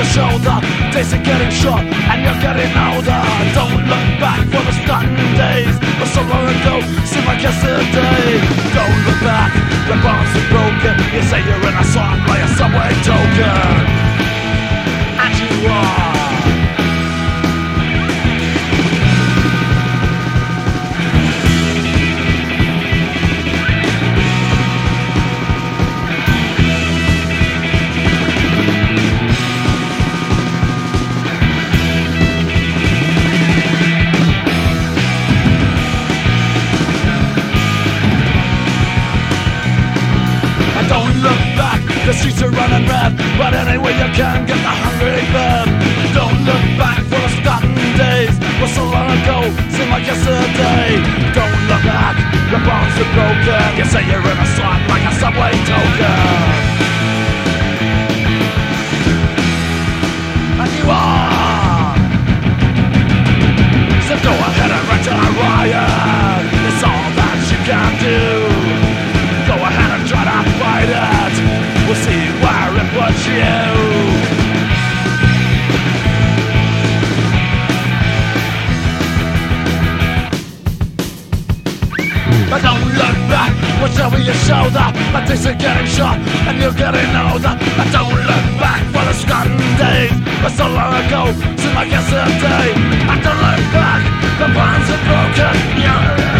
shoulder. Days are getting short and you're getting older. Don't look back for the starting days, but so long ago seemed like yesterday. Don't look back, the bonds are broken. You say you're in a song like a subway token, and you are. The streets are running red, but anyway you can get the hungry bird. Don't look back for the starting days, was so long ago, seemed like yesterday. Don't look back, the bonds are broken. You say you're in a slot like a subway token, and you are. So go ahead and rent a riot, it's all that you can do. Go ahead and try to fight it, we'll see where it puts you. But don't look back, what's over your shoulder? My days are getting short and you're getting older. But don't look back for the starting days, but so long ago, seemed like yesterday. But don't look back, the bonds are broken, you're